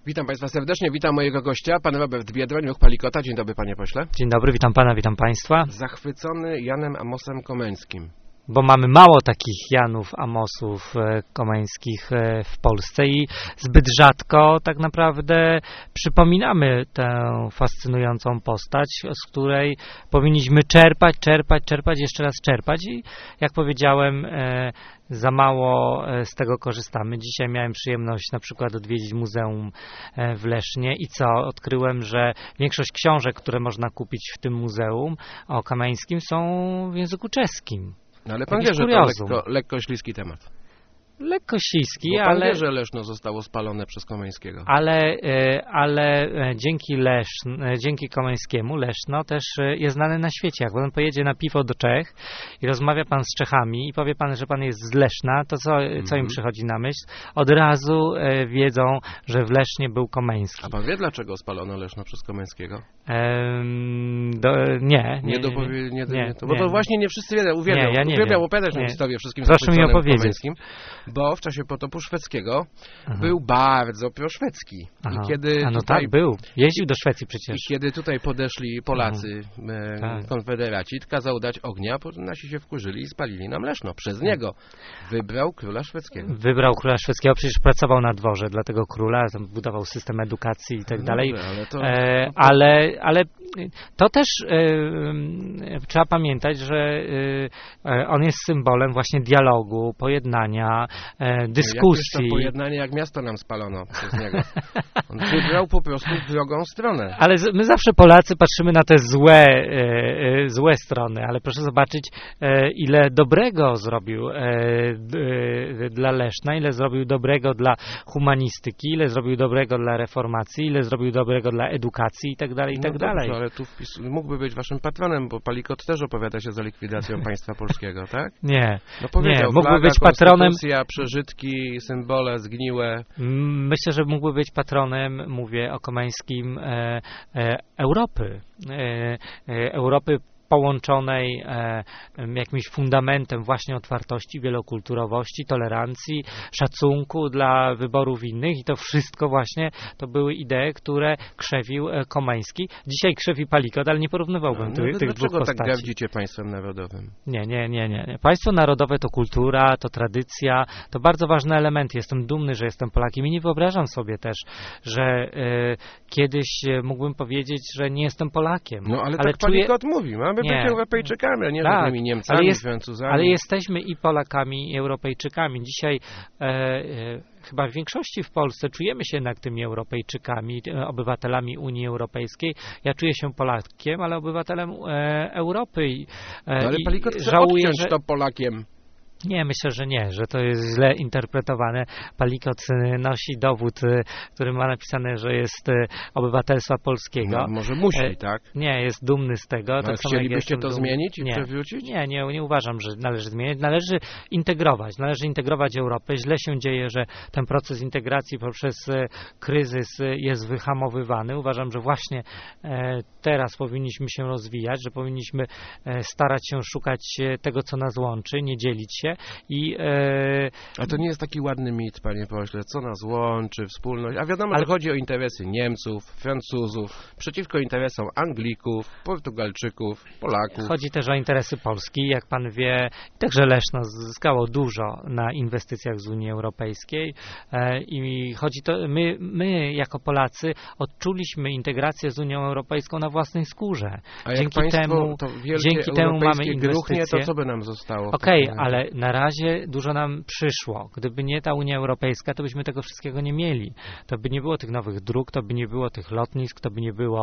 Witam Państwa serdecznie, witam mojego gościa, pan Robert Biedroń, Ruch Palikota. Dzień dobry, panie pośle. Dzień dobry, witam pana, witam państwa. Zachwycony Janem Amosem Komeńskim. Bo mamy mało takich Janów, Amosów komeńskich w Polsce i zbyt rzadko tak naprawdę przypominamy tę fascynującą postać, z której powinniśmy czerpać, jeszcze raz czerpać i jak powiedziałem, za mało z tego korzystamy. Dzisiaj miałem przyjemność na przykład odwiedzić muzeum w Lesznie i odkryłem, że większość książek, które można kupić w tym muzeum o Komeńskim, są w języku czeskim. No ale pan wie, że to lekko śliski temat. Lekko śliski, bo pan wie, że Leszno zostało spalone przez Komeńskiego. Ale dzięki Komeńskiemu Leszno też jest znane na świecie. Jak pan pojedzie na piwo do Czech i rozmawia pan z Czechami i powie pan, że pan jest z Leszna, to co im przychodzi na myśl? Od razu wiedzą, że w Lesznie był Komeński. A pan wie, dlaczego spalono Leszno przez Komeńskiego? Nie. Bo to właśnie nie wszyscy wiedzą. Uwielbiał opowiadać tę historię wszystkim. Proszę mi opowiedzieć. Bo w czasie potopu szwedzkiego był bardzo proszwedzki. I kiedy tak był. Jeździł do Szwecji przecież. I kiedy tutaj podeszli Polacy, konfederaci, kazał dać ognia, nasi się wkurzyli i spalili nam Leszno. Przez niego wybrał króla szwedzkiego. Przecież pracował na dworze dla tego króla, tam budował system edukacji i tak dalej. Ale to też trzeba pamiętać, że on jest symbolem właśnie dialogu, pojednania, dyskusji. To pojednanie, jak miasto nam spalono przez niego. On wybrał po prostu drugą stronę. Ale my zawsze Polacy patrzymy na te złe strony, ale proszę zobaczyć, ile dobrego zrobił dla Leszna, ile zrobił dobrego dla humanistyki, ile zrobił dobrego dla reformacji, ile zrobił dobrego dla edukacji i tak dalej, i tak dalej. Dobrze, ale tu mógłby być waszym patronem, bo Palikot też opowiada się za likwidacją państwa polskiego, tak? Nie. No powiedział, mógłby być patronem. Przeżytki, symbole zgniłe. Myślę, że mógłby być patronem, mówię o Komeńskim, Europy połączonej jakimś fundamentem właśnie otwartości, wielokulturowości, tolerancji, szacunku dla wyborów innych i to wszystko właśnie to były idee, które krzewił Komeński. Dzisiaj krzewi Palikot, ale nie porównywałbym tych dwóch postaci. Dlaczego tak gardzicie państwem narodowym? Nie. Państwo narodowe to kultura, to tradycja, to bardzo ważny element. Jestem dumny, że jestem Polakiem i nie wyobrażam sobie też, że kiedyś mógłbym powiedzieć, że nie jestem Polakiem. No ale tak Palikot mówi, mamy być Europejczykami, a nie żadnymi Niemcami, Francuzami. Ale jesteśmy i Polakami, i Europejczykami. Dzisiaj chyba w większości w Polsce czujemy się jednak tymi Europejczykami, obywatelami Unii Europejskiej. Ja czuję się Polakiem, ale obywatelem Europy. Ale Palikot chce odciąć to Polakiem. Nie, myślę, że nie, że to jest źle interpretowane. Palikot nosi dowód, który ma napisane, że jest obywatelstwa polskiego. No, może musi, tak? Nie, jest dumny z tego. Ale chcielibyście to zmienić i przywrócić? Nie uważam, że należy zmieniać. Należy integrować Europę. Źle się dzieje, że ten proces integracji poprzez kryzys jest wyhamowywany. Uważam, że właśnie teraz powinniśmy się rozwijać, że powinniśmy starać się szukać tego, co nas łączy, nie dzielić się. A to nie jest taki ładny mit, panie pośle, co nas łączy, wspólność, a wiadomo, że chodzi o interesy Niemców, Francuzów, przeciwko interesom Anglików, Portugalczyków, Polaków. Chodzi też o interesy Polski, jak pan wie, także Leszno zyskało dużo na inwestycjach z Unii Europejskiej i chodzi to, my jako Polacy odczuliśmy integrację z Unią Europejską na własnej skórze. A dzięki temu mamy inwestycje. To co by nam zostało? Ale na razie dużo nam przyszło. Gdyby nie ta Unia Europejska, to byśmy tego wszystkiego nie mieli. To by nie było tych nowych dróg, to by nie było tych lotnisk, to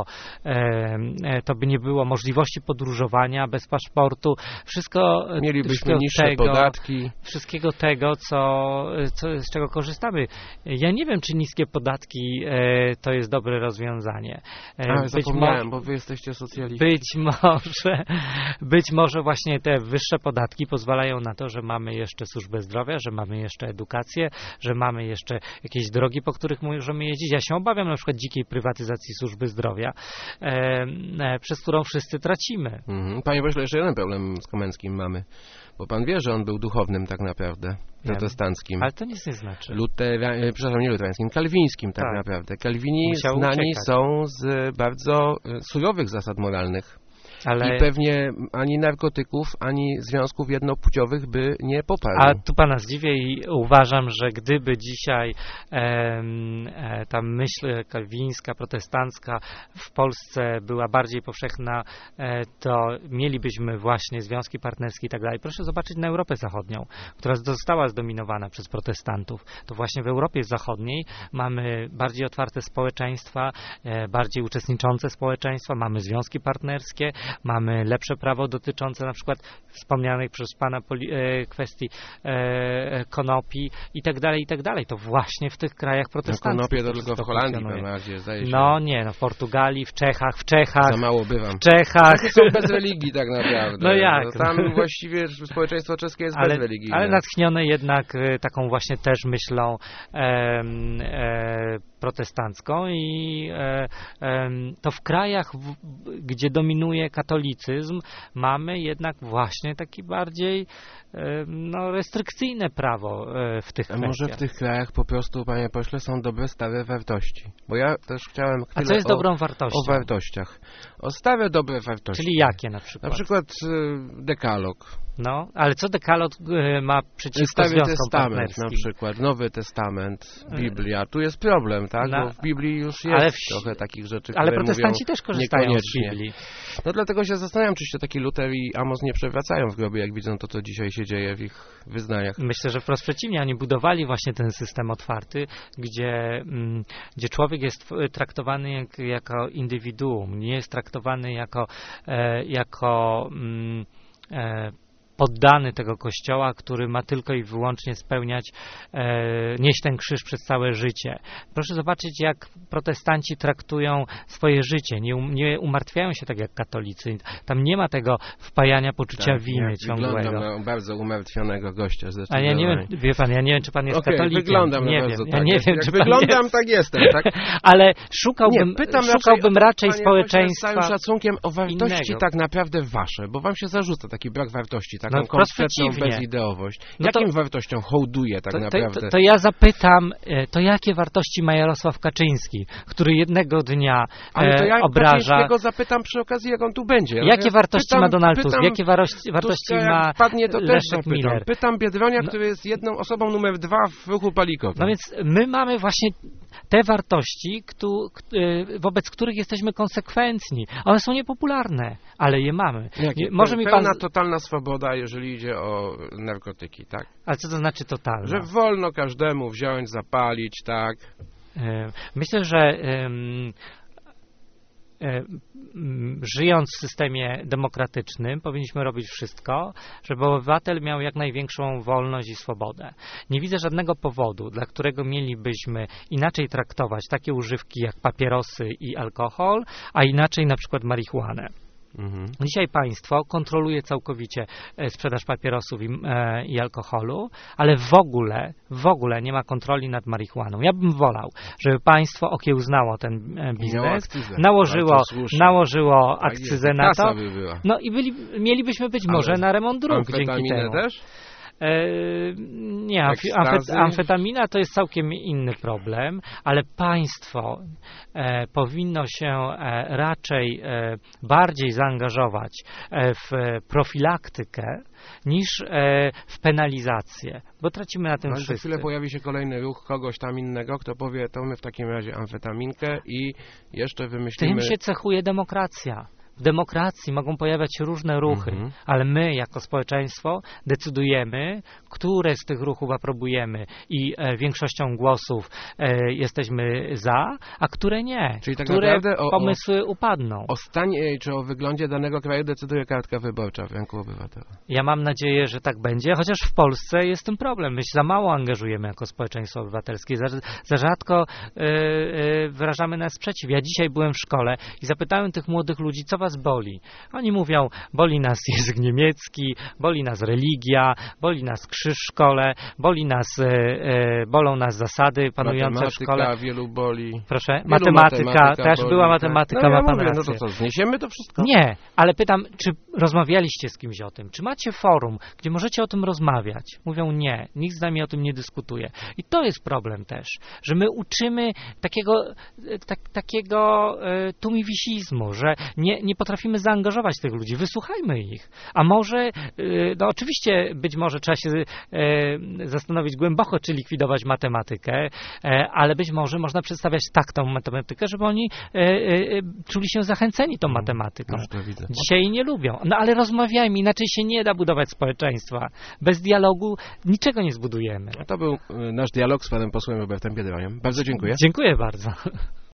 by nie było możliwości podróżowania bez paszportu. Mielibyśmy niższe podatki. Wszystkiego tego, z czego korzystamy. Ja nie wiem, czy niskie podatki to jest dobre rozwiązanie. Zapomniałem, bo wy jesteście socjaliści. Być może właśnie te wyższe podatki pozwalają na to, że mamy jeszcze służbę zdrowia, że mamy jeszcze edukację, że mamy jeszcze jakieś drogi, po których możemy jeździć. Ja się obawiam na przykład dzikiej prywatyzacji służby zdrowia, przez którą wszyscy tracimy. Panie pośle, jeszcze jeden problem z Komenskim mamy, bo pan wie, że on był duchownym tak naprawdę, protestanckim. Ale to nic nie znaczy. Przepraszam, nie luterańskim, kalwińskim tak naprawdę. Kalwini znani są z bardzo surowych zasad moralnych. I pewnie ani narkotyków, ani związków jednopłciowych by nie poparł. A tu pana zdziwię i uważam, że gdyby dzisiaj ta myśl kalwińska, protestancka w Polsce była bardziej powszechna, to mielibyśmy właśnie związki partnerskie i tak dalej. Proszę zobaczyć na Europę Zachodnią, która została zdominowana przez protestantów. To właśnie w Europie Zachodniej mamy bardziej otwarte społeczeństwa, bardziej uczestniczące społeczeństwa, mamy związki partnerskie, mamy lepsze prawo dotyczące na przykład wspomnianej przez pana kwestii konopi i tak dalej, i tak dalej. To właśnie w tych krajach protestanckich. Konopie to tylko w Holandii, gdzie zdaje się. No nie, w Portugalii, w Czechach. Za mało bywam. W Czechach. Są bez religii tak naprawdę. No jak? No tam właściwie społeczeństwo czeskie jest bezreligijne. Ale natchnione jednak taką właśnie też myślą protestancką i to w krajach, gdzie dominuje katolicyzm, mamy jednak właśnie taki bardziej restrykcyjne prawo w tych kwestiach. A może w tych krajach po prostu, panie pośle, są dobre, stare wartości? Bo ja też chciałem chwilę co jest dobrą wartością? O wartościach. O stare, dobre wartości. Czyli jakie na przykład? Na przykład dekalog. No, ale co dekalog ma przeciwko Stary związkom Testament partnerskim? na przykład, Nowy Testament, Biblia. Tu jest problem, tak? Bo w Biblii już jest trochę takich rzeczy, ale które protestanci mówią też korzystają z Biblii. No dlatego się zastanawiam, czy się taki Luter i Amos nie przewracają w grobie, jak widzą to, co dzisiaj się dzieje w ich wyznaniach. Myślę, że wprost przeciwnie. Oni budowali właśnie ten system otwarty, gdzie człowiek jest traktowany jako indywiduum, nie jest traktowany jako poddany tego kościoła, który ma tylko i wyłącznie spełniać, nieść ten krzyż przez całe życie. Proszę zobaczyć, jak protestanci traktują swoje życie. Nie umartwiają się tak jak katolicy. Tam nie ma tego wpajania poczucia winy ciągłego. Wyglądam na bardzo umartwionego gościa zresztą. A ja nie wiem, wie pan, ja nie wiem, czy pan jest katolikiem. Wyglądam nie bardzo wiem. tak. Ja nie wiem, czy pan wyglądam, jest. tak jestem, tak? Ale szukałbym raczej społeczeństwa z całym szacunkiem o wartości innego. Tak naprawdę wasze, bo wam się zarzuca taki brak wartości, taką No, kompletną bezideowość. Jakim wartościom hołduje tak naprawdę? To ja zapytam, to jakie wartości ma Jarosław Kaczyński, który jednego dnia Ale to ja obraża... Kaczyńskiego zapytam przy okazji, jak on tu będzie. Jakie wartości ma Donald Tusk? Jakie wartości Tuska, ma to Leszek Miller? Pytam Biedronia, który jest jedną osobą numer 2 w ruchu palikowym. No więc my mamy właśnie te wartości, wobec których jesteśmy konsekwentni. One są niepopularne, ale je mamy. Może mi pan... totalna swoboda, jeżeli idzie o narkotyki, tak? Ale co to znaczy totalna? Że wolno każdemu wziąć, zapalić, tak? Myślę, że żyjąc w systemie demokratycznym, powinniśmy robić wszystko, żeby obywatel miał jak największą wolność i swobodę. Nie widzę żadnego powodu, dla którego mielibyśmy inaczej traktować takie używki jak papierosy i alkohol, a inaczej na przykład marihuanę. Dzisiaj państwo kontroluje całkowicie sprzedaż papierosów i alkoholu, ale w ogóle nie ma kontroli nad marihuaną. Ja bym wolał, żeby państwo okiełznało ten biznes, nałożyło akcyzę na to, no i mielibyśmy być może na remont dróg dzięki temu. Też? Nie, amfetamina to jest całkiem inny problem, ale państwo powinno się raczej bardziej zaangażować w profilaktykę niż w penalizację, bo tracimy na tym wszyscy. Za chwilę pojawi się kolejny ruch kogoś tam innego, kto powie, to my w takim razie amfetaminkę i jeszcze wymyślimy... Tym się cechuje demokracja. W demokracji mogą pojawiać się różne ruchy, ale my jako społeczeństwo decydujemy, które z tych ruchów aprobujemy i większością głosów jesteśmy za, a które nie. Czyli tak które naprawdę pomysły upadną. O stanie czy o wyglądzie danego kraju decyduje kartka wyborcza w ręku obywatela. Ja mam nadzieję, że tak będzie, chociaż w Polsce jest tym problem. My się za mało angażujemy jako społeczeństwo obywatelskie. Za rzadko wyrażamy na sprzeciw. Ja dzisiaj byłem w szkole i zapytałem tych młodych ludzi, co was was boli? Oni mówią, boli nas język niemiecki, boli nas religia, boli nas krzyż w szkole, bolą nas zasady panujące w szkole. Matematyka wielu boli. Proszę? Matematyka też boli, była matematyka, no, ma ja pan mówię, rację. no to co, zniesiemy to wszystko? Nie, ale pytam, czy rozmawialiście z kimś o tym? Czy macie forum, gdzie możecie o tym rozmawiać? Mówią nie, nikt z nami o tym nie dyskutuje. I to jest problem też, że my uczymy takiego tumiwisizmu, że nie potrafimy zaangażować tych ludzi. Wysłuchajmy ich. A może, no oczywiście być może trzeba się zastanowić głęboko, czy likwidować matematykę, ale być może można przedstawiać tak tą matematykę, żeby oni czuli się zachęceni tą matematyką. Dzisiaj jej nie lubią. No ale rozmawiajmy, inaczej się nie da budować społeczeństwa. Bez dialogu niczego nie zbudujemy. To był nasz dialog z panem posłem Robertem Biedroniem. Bardzo dziękuję. Dziękuję bardzo.